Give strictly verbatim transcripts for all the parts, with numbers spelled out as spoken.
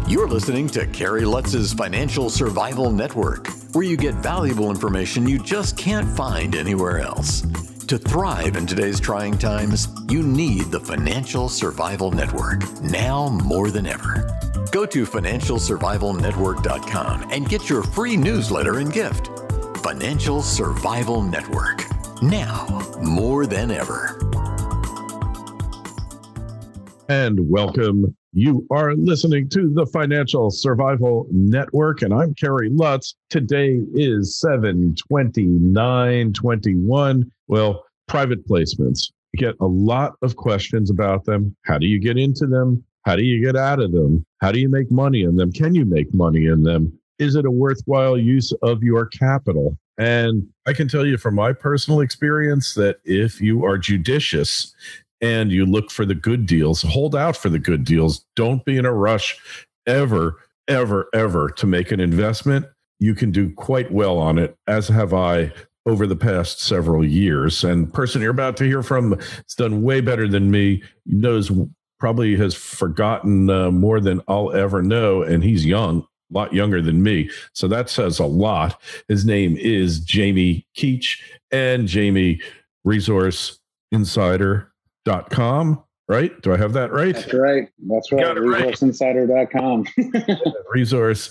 You're listening to Kerry Lutz's Financial Survival Network, where you get valuable information you just can't find anywhere else. To thrive in today's trying times, you need the Financial Survival Network, now more than ever. Go to financial survival network dot com and get your free newsletter and gift. Financial Survival Network, now more than ever. And welcome. You are listening to the Financial Survival Network, and I'm Kerry Lutz. Today is seven twenty-nine twenty-one. Well, private placements. You get a lot of questions about them. How do you get into them? How do you get out of them? How do you make money in them? Can you make money in them? Is it a worthwhile use of your capital? And I can tell you from my personal experience that if you are judicious and you look for the good deals, hold out for the good deals. Don't be in a rush ever, ever, ever to make an investment. You can do quite well on it, as have I over the past several years. And the person you're about to hear from has done way better than me, knows, probably has forgotten uh, more than I'll ever know, and he's young, a lot younger than me. So that says a lot. His name is Jamie Keach, and Jamie, resource insider dot com, right? Do I have that right? That's right. That's right. resource insider dot com. resource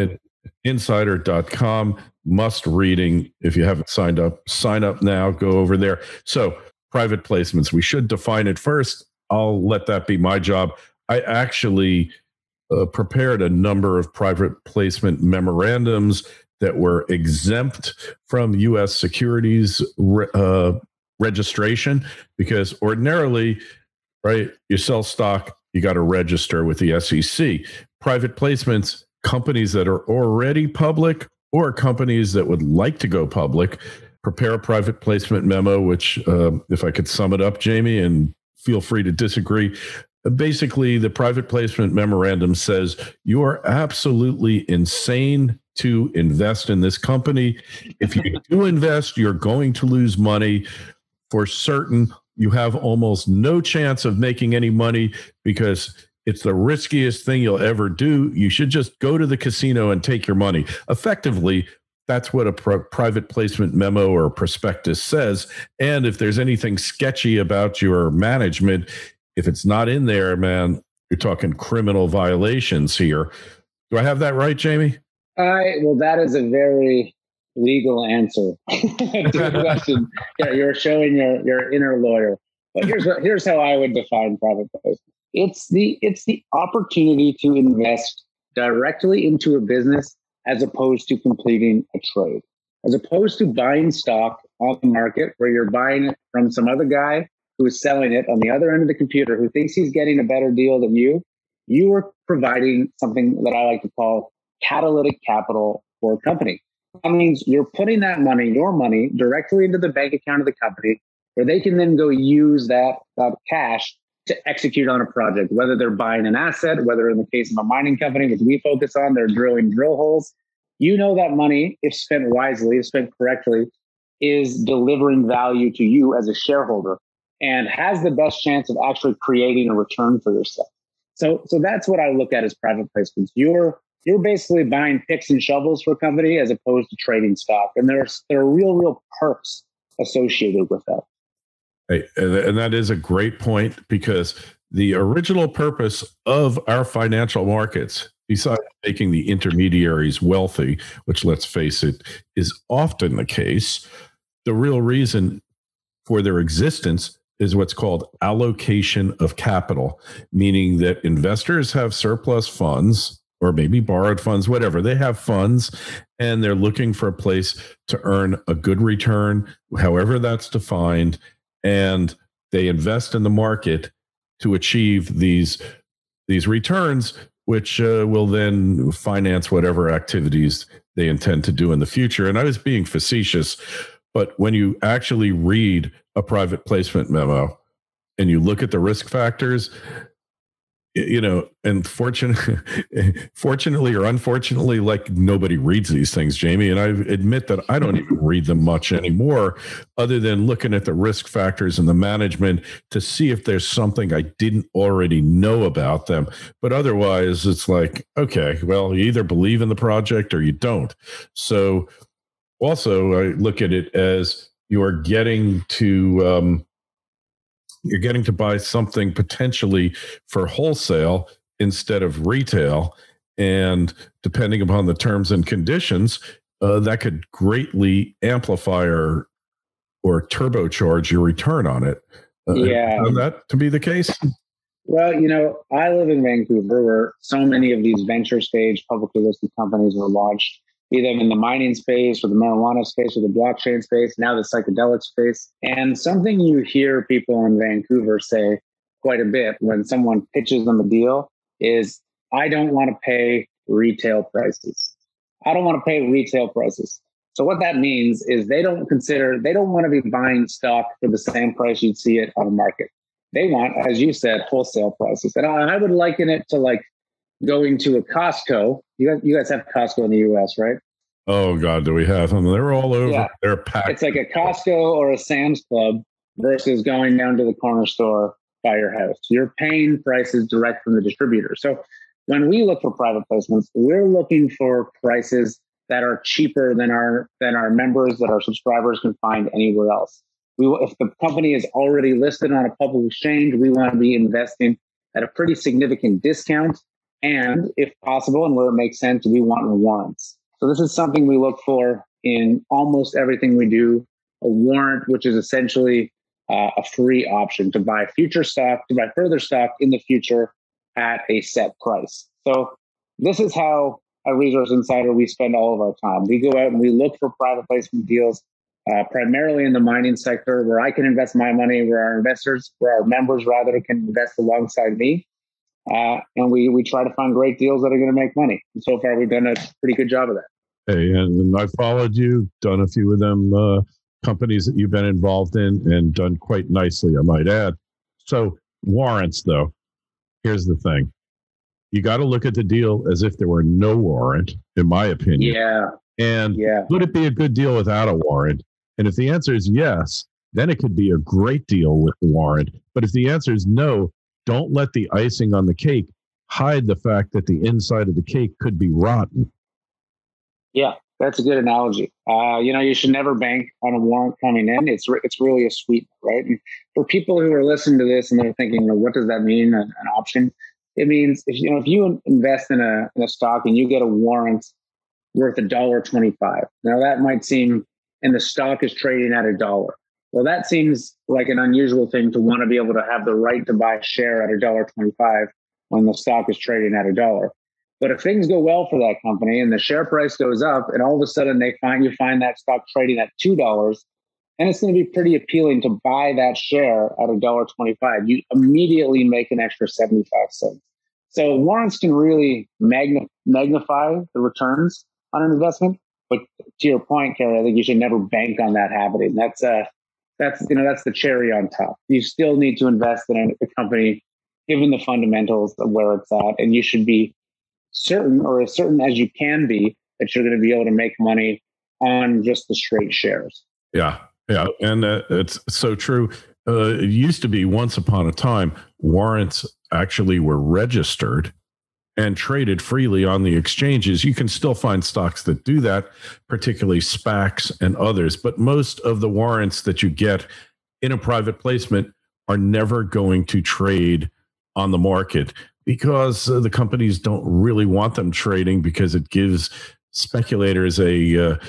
insider dot com. Must reading. If you haven't signed up, sign up now. Go over there. So private placements, we should define it first. I'll let that be my job. I actually uh, prepared a number of private placement memorandums that were exempt from U S securities uh, registration, because ordinarily, right, you sell stock, you got to register with the S E C. Private placements, companies that are already public or companies that would like to go public, prepare a private placement memo, which, uh, if I could sum it up, Jamie, and feel free to disagree. Basically, the private placement memorandum says you are absolutely insane to invest in this company. If you do invest, you're going to lose money. For certain, you have almost no chance of making any money because it's the riskiest thing you'll ever do. You should just go to the casino and take your money. Effectively, that's what a pr- private placement memo or prospectus says. And if there's anything sketchy about your management, if it's not in there, man, you're talking criminal violations here. Do I have that right, Jamie? All right. Well, that is a very legal answer to the question. Yeah, you're showing your, your inner lawyer. But here's what, here's how I would define private placement. It's the it's the opportunity to invest directly into a business as opposed to completing a trade, as opposed to buying stock on the market where you're buying it from some other guy who is selling it on the other end of the computer who thinks he's getting a better deal than you. You are providing something that I like to call catalytic capital for a company. That means you're putting that money, your money, directly into the bank account of the company where they can then go use that, that cash to execute on a project, whether they're buying an asset, whether in the case of a mining company, which we focus on, they're drilling drill holes. You know that money, if spent wisely, if spent correctly, is delivering value to you as a shareholder and has the best chance of actually creating a return for yourself. So, so that's what I look at as private placements. You're you're basically buying picks and shovels for a company as opposed to trading stock. And there's there are real, real perks associated with that. Right. And that is a great point, because the original purpose of our financial markets, besides making the intermediaries wealthy, which, let's face it, is often the case, the real reason for their existence is what's called allocation of capital, meaning that investors have surplus funds or maybe borrowed funds, whatever. They have funds and they're looking for a place to earn a good return, however that's defined. And they invest in the market to achieve these, these returns, which uh, will then finance whatever activities they intend to do in the future. And I was being facetious, but when you actually read a private placement memo and you look at the risk factors, you know, and fortunately, fortunately or unfortunately, like nobody reads these things, Jamie. And I admit that I don't even read them much anymore, other than looking at the risk factors and the management to see if there's something I didn't already know about them. But otherwise, it's like, okay, well, you either believe in the project or you don't. So also, I look at it as you're getting to, um, you're getting to buy something potentially for wholesale instead of retail. And depending upon the terms and conditions, uh, that could greatly amplify or, or turbocharge your return on it. Uh, yeah. Found that to be the case? Well, you know, I live in Vancouver where so many of these venture stage publicly listed companies were launched, either in the mining space or the marijuana space or the blockchain space, now the psychedelic space. And something you hear people in Vancouver say quite a bit when someone pitches them a deal is, I don't want to pay retail prices. I don't want to pay retail prices. So what that means is they don't consider, they don't want to be buying stock for the same price you'd see it on the market. They want, as you said, wholesale prices. And I would liken it to like going to a Costco. You guys, you guys have Costco in the U S, right? Oh, God, do we have them? They're all over. Yeah. They're packed. It's like a Costco or a Sam's Club versus going down to the corner store by your house. You're paying prices direct from the distributor. So when we look for private placements, we're looking for prices that are cheaper than our than our members, that our subscribers can find anywhere else. We, if the company is already listed on a public exchange, we want to be investing at a pretty significant discount. And if possible, and where it makes sense, we want warrants. So this is something we look for in almost everything we do. A warrant, which is essentially uh, a free option to buy future stock, to buy further stock in the future at a set price. So this is how at Resource Insider we spend all of our time. We go out and we look for private placement deals, Uh, primarily in the mining sector, where I can invest my money, where our investors, where our members rather can invest alongside me. Uh, and we we try to find great deals that are going to make money. And so far, we've done a pretty good job of that. Hey, and I followed you, done a few of them uh, companies that you've been involved in, and done quite nicely, I might add. So warrants, though, here's the thing. You got to look at the deal as if there were no warrant, in my opinion. Yeah. And yeah. Would it be a good deal without a warrant? And if the answer is yes, then it could be a great deal with the warrant. But if the answer is no, don't let the icing on the cake hide the fact that the inside of the cake could be rotten. Yeah, that's a good analogy. Uh, you know, you should never bank on a warrant coming in. It's re- it's really a sweetener, right? And for people who are listening to this and they're thinking, well, what does that mean, an, an option? It means if you know if you invest in a in a stock and you get a warrant worth a dollar twenty-five. Now that might seem, and the stock is trading at a dollar. Well, that seems like an unusual thing to want to be able to have the right to buy a share at a dollar twenty-five when the stock is trading at a dollar. But if things go well for that company and the share price goes up, and all of a sudden they find you find that stock trading at two dollars, and it's going to be pretty appealing to buy that share at a dollar twenty-five. You immediately make an extra seventy-five cents. So warrants can really magna- magnify the returns on an investment. But to your point, Kerry, I think you should never bank on that happening. That's uh, that's you know that's the cherry on top. You still need to invest in a company, given the fundamentals of where it's at, and you should be certain, or as certain as you can be, that you're going to be able to make money on just the straight shares. Yeah, yeah, and uh, it's so true. Uh, it used to be once upon a time, warrants actually were registered and traded freely on the exchanges. You can still find stocks that do that, particularly SPACs and others. But most of the warrants that you get in a private placement are never going to trade on the market because uh, the companies don't really want them trading, because it gives speculators a uh,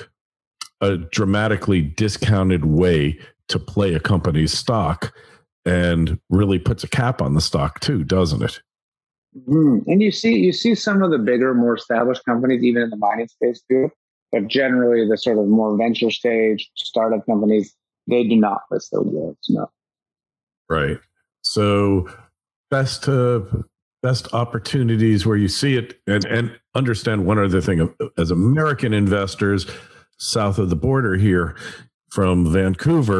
a dramatically discounted way to play a company's stock, and really puts a cap on the stock too, doesn't it? Mm. And you see, you see some of the bigger, more established companies, even in the mining space, do it. But generally, the sort of more venture stage startup companies, they do not list their warrants. No. Right. So best uh, best opportunities where you see it, and and understand one other thing: as American investors south of the border here from Vancouver,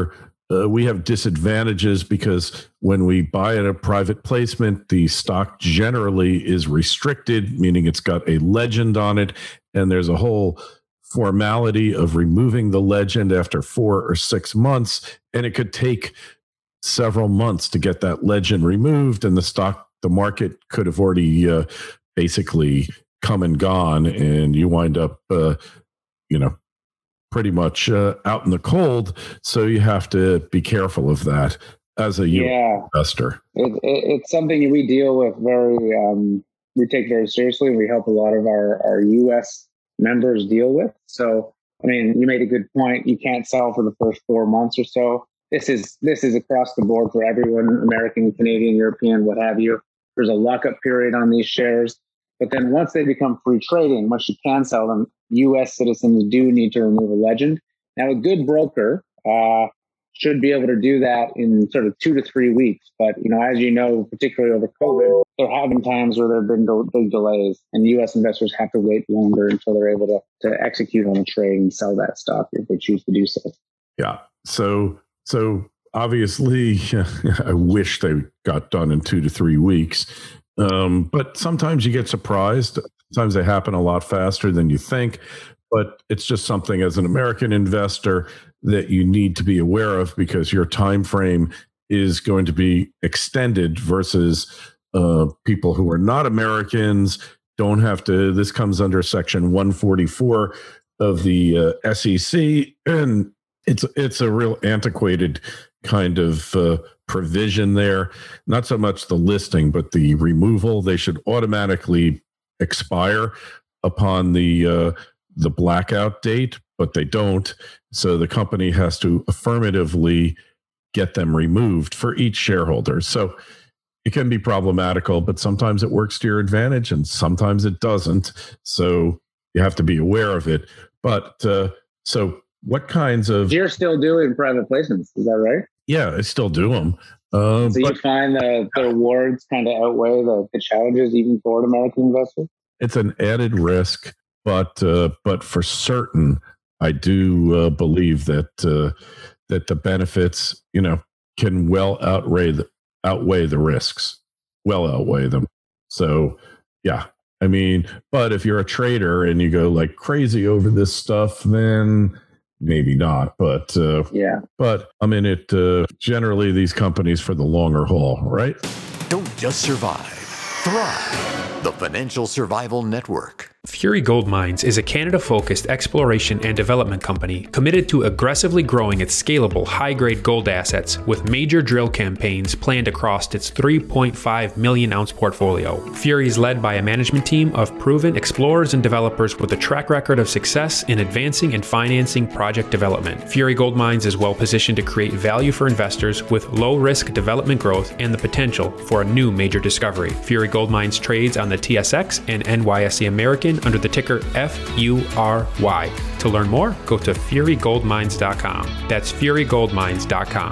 uh, we have disadvantages because when we buy at a private placement, the stock generally is restricted, meaning it's got a legend on it, and there's a whole formality of removing the legend after four or six months, and it could take several months to get that legend removed, and the stock, the market could have already uh, basically come and gone, and you wind up, uh, you know, pretty much uh, out in the cold. So you have to be careful of that as a yeah. investor. It, it, it's something we deal with very, um, we take very seriously. We help a lot of our, our U S members deal with. So, I mean, you made a good point. You can't sell for the first four months or so. This is this is across the board for everyone, American, Canadian, European, what have you. There's a lockup period on these shares. But then once they become free trading, once you can sell them, U S citizens do need to remove a legend. Now, a good broker uh, should be able to do that in sort of two to three weeks. But, you know, as you know, particularly over COVID, there have been times where there have been do- big delays, and U S investors have to wait longer until they're able to, to execute on a trade and sell that stock if they choose to do so. Yeah. So, so obviously, I wish they got done in two to three weeks. Um, but sometimes you get surprised. Sometimes they happen a lot faster than you think. But it's just something as an American investor that you need to be aware of, because your time frame is going to be extended versus uh, people who are not Americans don't have to. This comes under Section one forty-four of the uh, S E C, and it's it's a real antiquated kind of uh, provision there. Not so much the listing, but the removal. They should automatically expire upon the uh, the blackout date, but they don't. So the company has to affirmatively get them removed for each shareholder. So it can be problematical, but sometimes it works to your advantage and sometimes it doesn't. So you have to be aware of it. But uh, so what kinds of... You're still doing private placements, is that right? Yeah, I still do them. Uh, so but, you find the, the rewards kind of outweigh the, the challenges even for an American investor? It's an added risk, but uh, but for certain, I do uh, believe that uh, that the benefits, you know, can well outweigh the, outweigh the risks, well outweigh them. So, yeah, I mean, but if you're a trader and you go like crazy over this stuff, then maybe not. But uh, yeah, but I'm in it uh, generally these companies for the longer haul, right? Don't just survive, thrive. The Financial Survival Network. Fury Gold Mines is a Canada-focused exploration and development company committed to aggressively growing its scalable, high-grade gold assets with major drill campaigns planned across its three point five million ounce portfolio. Fury is led by a management team of proven explorers and developers with a track record of success in advancing and financing project development. Fury Gold Mines is well positioned to create value for investors with low-risk development growth and the potential for a new major discovery. Fury Gold Mines trades on the T S X and N Y S E American under the ticker F U R Y. To learn more, go to fury gold mines dot com. That's fury gold mines dot com.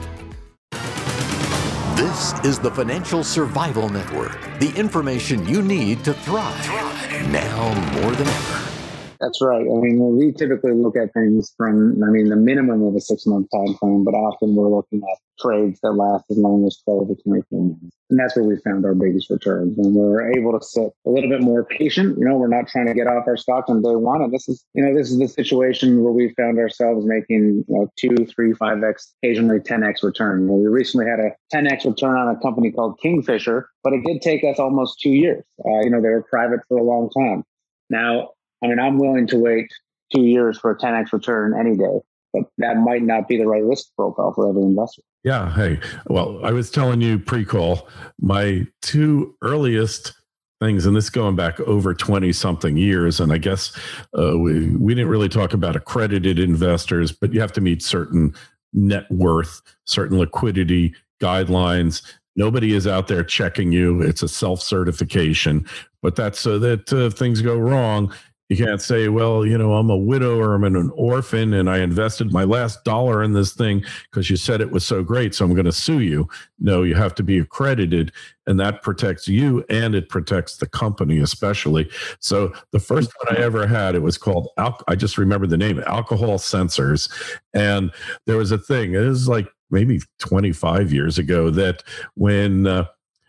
This is the Financial Survival Network, the information you need to thrive, now more than ever. That's right. I mean, we typically look at things from, I mean, the minimum of a six-month time frame, but often we're looking at trades that last as long as twelve to twenty-four months. And that's where we found our biggest returns. And we're able to sit a little bit more patient. You know, we're not trying to get off our stocks on day one. And this is, you know, this is the situation where we found ourselves making, you know, two, three, five X, occasionally ten X return. We recently had a ten X return on a company called Kingfisher, but it did take us almost two years. Uh, you know, they were private for a long time. Now, I mean, I'm willing to wait two years for a ten X return any day, but that might not be the right risk profile for every investor. Yeah. Hey, well, I was telling you pre-call, my two earliest things, and this going back over twenty something years. And I guess uh, we, we didn't really talk about accredited investors, but you have to meet certain net worth, certain liquidity guidelines. Nobody is out there checking you. It's a self-certification, but that's so that uh, if things go wrong, You can't say, well, you know, I'm a widow or I'm an orphan and I invested my last dollar in this thing because you said it was so great, so I'm going to sue you. No, you have to be accredited, and that protects you and it protects the company especially. So the first one I ever had, it was called, Al- I just remember the name, Alcohol Sensors. And there was a thing, it was like maybe twenty-five years ago, that when uh,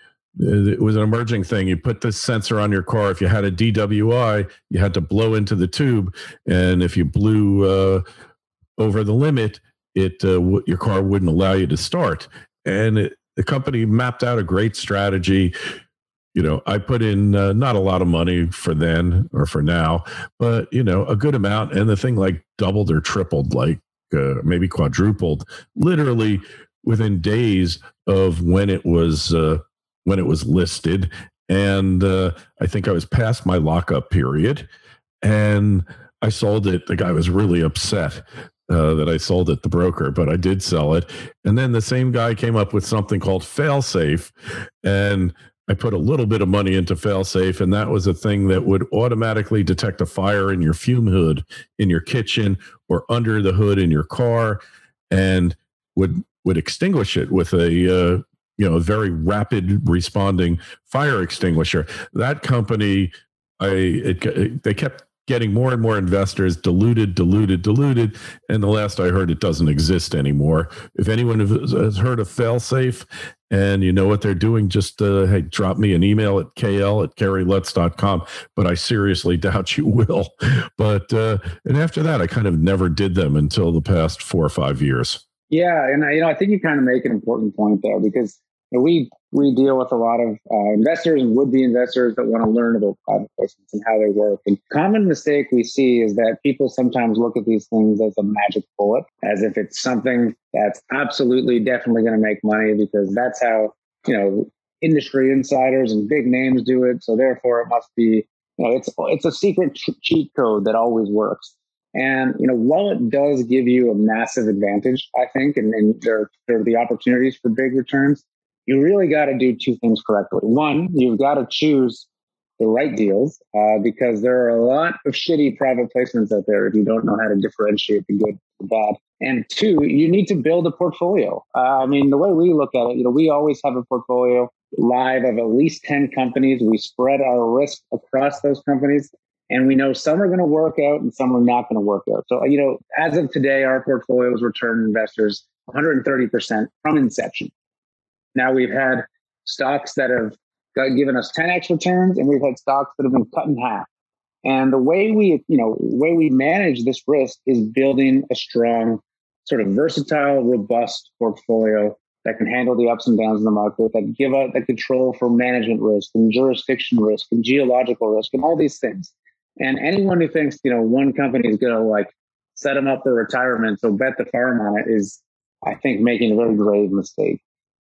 it was an emerging thing. You put this sensor on your car. If you had a D W I, you had to blow into the tube, and if you blew uh, over the limit, it uh, w- your car wouldn't allow you to start. And it, the company mapped out a great strategy. You know, I put in uh, not a lot of money for then or for now, but you know, a good amount, and the thing like doubled or tripled, like uh, maybe quadrupled, literally within days of when it was. Uh, when it was listed. And uh, I think I was past my lockup period, and I sold it. The guy was really upset uh, that I sold it, the broker, but I did sell it. And then the same guy came up with something called Failsafe, and I put a little bit of money into Failsafe, and that was a thing that would automatically detect a fire in your fume hood in your kitchen or under the hood in your car, and would would extinguish it with a uh, you know, a very rapid responding fire extinguisher. That company, I it, it, they kept getting more and more investors, diluted, diluted, diluted, and the last I heard, it doesn't exist anymore. If anyone has heard of Failsafe and you know what they're doing, just uh, hey, drop me an email at kl at kerry lutz dot com. But I seriously doubt you will. But uh, and after that, I kind of never did them until the past four or five years. Yeah, and you know, I think you kind of make an important point there, because you know, we we deal with a lot of uh, investors and would-be investors that want to learn about private placements and how they work. And common mistake we see is that people sometimes look at these things as a magic bullet, as if it's something that's absolutely, definitely going to make money, because that's how, you know, industry insiders and big names do it. So therefore, it must be, you know, it's it's a secret cheat code that always works. And, you know, while it does give you a massive advantage, I think, and, and there, there are the opportunities for big returns, you really got to do two things correctly. One, you've got to choose the right deals, uh, because there are a lot of shitty private placements out there if you don't know how to differentiate the good from the bad. And two, you need to build a portfolio. Uh, I mean, the way we look at it, you know, we always have a portfolio live of at least ten companies. We spread our risk across those companies. And we know some are going to work out and some are not going to work out. So, you know, as of today, our portfolios return investors one hundred thirty percent from inception. Now, we've had stocks that have given us ten x returns, and we've had stocks that have been cut in half. And the way we, you know, the way we manage this risk is building a strong, sort of versatile, robust portfolio that can handle the ups and downs in the market, that give out the control for management risk and jurisdiction risk and geological risk and all these things. And anyone who thinks, you know, one company is going to like set them up for retirement, so bet the farm on it, is, I think, making a very grave mistake.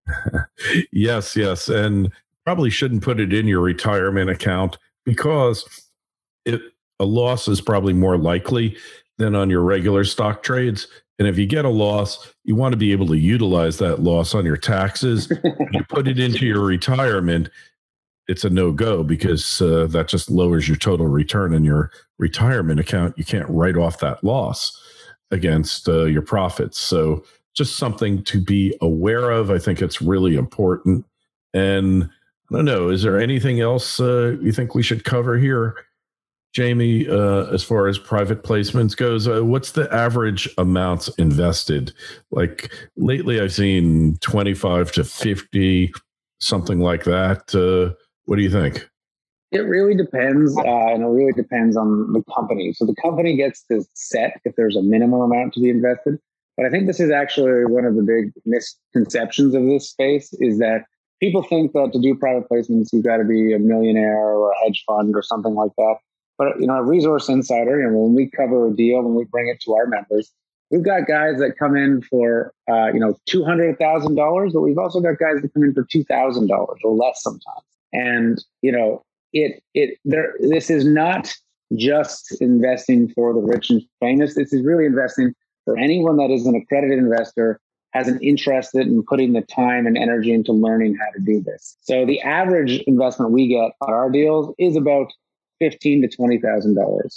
Yes, yes. And probably shouldn't put it in your retirement account, because it, a loss is probably more likely than on your regular stock trades. And if you get a loss, you want to be able to utilize that loss on your taxes. You put it into your retirement, it's a no-go, because uh, that just lowers your total return in your retirement account. You can't write off that loss against uh, your profits. So just something to be aware of. I think it's really important. And I don't know, is there anything else uh, you think we should cover here, Jamie, uh, as far as private placements goes? Uh, what's the average amounts invested? Like lately I've seen twenty-five to fifty, something like that. Uh, what do you think? It really depends, uh, and it really depends on the company. So the company gets to set if there's a minimum amount to be invested. But I think this is actually one of the big misconceptions of this space, is that people think that to do private placements, you've got to be a millionaire or a hedge fund or something like that. But, you know, a Resource Insider, you know, when we cover a deal and we bring it to our members, we've got guys that come in for, uh, you know, two hundred thousand dollars, but we've also got guys that come in for two thousand dollars or less sometimes. And, you know, it, it, there, this is not just investing for the rich and famous. This is really investing for anyone that is an accredited investor, has an interest in putting the time and energy into learning how to do this. So the average investment we get on our deals is about fifteen to twenty thousand dollars.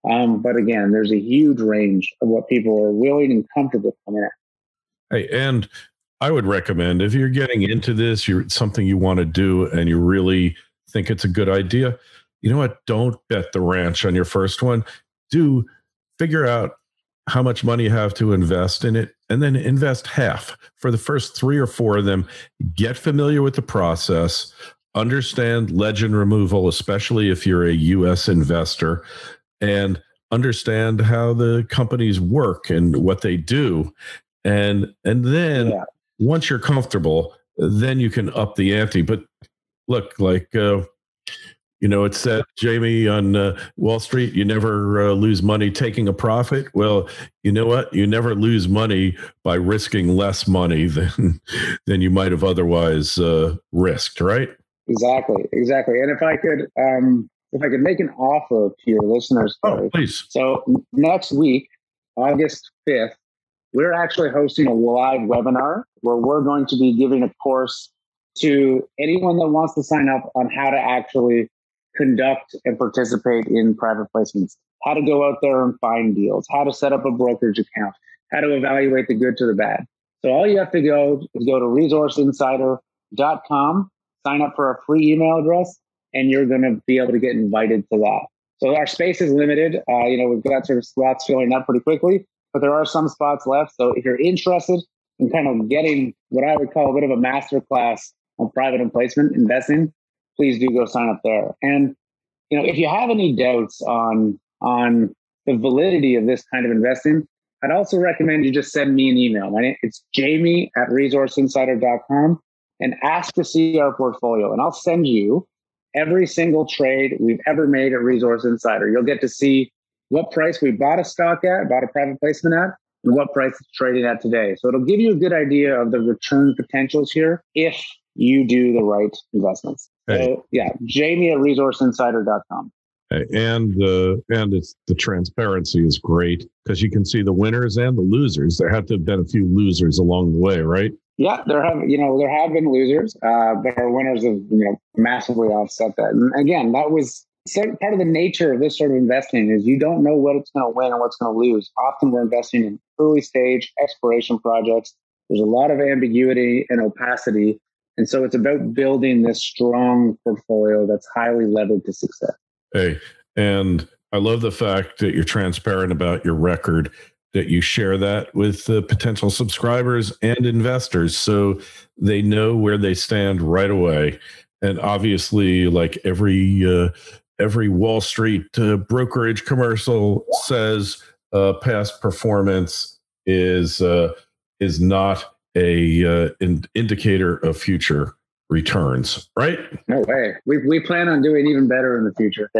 Um, but again, there's a huge range of what people are willing and comfortable coming at. Hey, and I would recommend if you're getting into this, you're it's something you want to do, and you really think it's a good idea. You know what? Don't bet the ranch on your first one. Do figure out how much money you have to invest in it, and then invest half for the first three or four of them. Get familiar with the process. Understand legend removal, especially if you're a U S investor, and understand how the companies work and what they do. And and then yeah. once you're comfortable, then you can up the ante. But look, like, uh, you know, it said, Jamie, on uh, Wall Street, you never uh, lose money taking a profit. Well, you know what? You never lose money by risking less money than, than you might have otherwise uh, risked, right? Exactly, exactly. And if I could, um, if I could make an offer to your listeners, oh, please. So next week, August fifth, we're actually hosting a live webinar where we're going to be giving a course to anyone that wants to sign up on how to actually conduct and participate in private placements, how to go out there and find deals, how to set up a brokerage account, how to evaluate the good to the bad. So all you have to go is go to resource insider dot com, sign up for a free email address, and you're going to be able to get invited to that. So our space is limited. Uh, you know, we've got sort of slots filling up pretty quickly, but there are some spots left. So if you're interested in kind of getting what I would call a bit of a master class on private and placement investing, please do go sign up there. And, you know, if you have any doubts on, on the validity of this kind of investing, I'd also recommend you just send me an email. My name, it's Jamie at resource insider dot com, and ask to see our portfolio. And I'll send you every single trade we've ever made at Resource Insider. You'll get to see what price we bought a stock at, bought a private placement at, and what price it's trading at today. So it'll give you a good idea of the return potentials here if you do the right investments. Hey. So yeah, Jamie at resource insider dot com. Hey, and uh, and it's the transparency is great because you can see the winners and the losers. There have to have been a few losers along the way, right? Yeah, there have you know there have been losers, uh, but our winners have you know massively offset that. And again, that was part of the nature of this sort of investing is you don't know what it's going to win and what's going to lose. Often we're investing in early stage exploration projects. There's a lot of ambiguity and opacity. And so it's about building this strong portfolio that's highly levered to success. Hey, and I love the fact that you're transparent about your record, that you share that with the potential subscribers and investors so they know where they stand right away. And obviously, like every uh, every Wall Street uh, brokerage commercial says, uh, past performance is uh, is not a uh, in- indicator of future returns, right? No way. We we plan on doing even better in the future.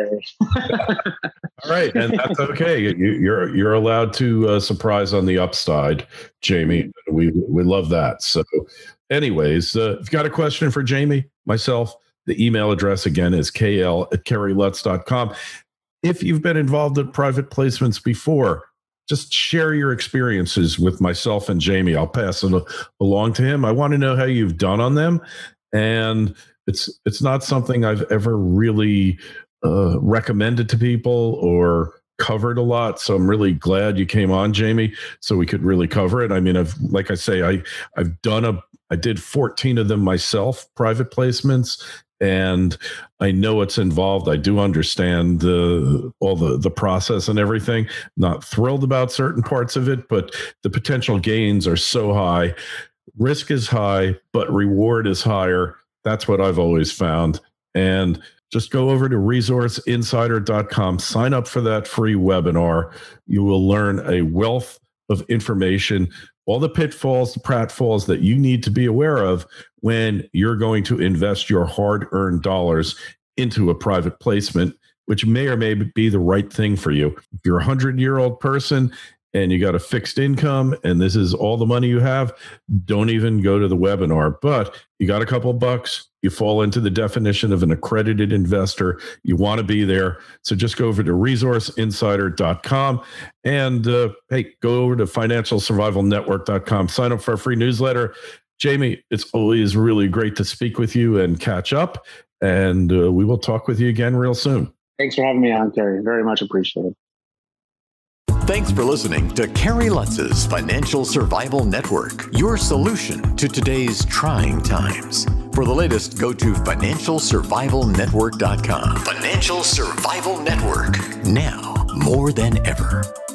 All right, and that's okay. You, you're you're allowed to uh, surprise on the upside, Jamie. We we love that. So, anyways, uh, if you've got a question for Jamie, myself, the email address again is k l at kerry lutz dot com. If you've been involved in private placements before, just share your experiences with myself and Jamie. I'll pass it along to him. I want to know how you've done on them. And it's it's not something I've ever really uh, recommended to people or covered a lot. So I'm really glad you came on, Jamie, so we could really cover it. I mean, I've like I say, I I've done a I did fourteen of them myself, private placements, and I know what's involved. I do understand the all the the process and everything. Not thrilled about certain parts of it, but the potential gains are so high. Risk is high, but reward is higher. That's what I've always found. And just go over to resource insider dot com, sign up for that free webinar. You will learn a wealth of information, all the pitfalls, the pratfalls that you need to be aware of when you're going to invest your hard-earned dollars into a private placement, which may or may be the right thing for you. If you're a hundred-year-old person and you got a fixed income and this is all the money you have, don't even go to the webinar. But you got a couple of bucks, you fall into the definition of an accredited investor, you want to be there. So just go over to resource insider dot com and uh, hey, go over to financial survival network dot com, sign up for a free newsletter. Jamie, it's always really great to speak with you and catch up. And uh, we will talk with you again real soon. Thanks for having me on, Kerry. Very much appreciated. Thanks for listening to Kerry Lutz's Financial Survival Network, your solution to today's trying times. For the latest, go to financial survival network dot com. Financial Survival Network, now more than ever.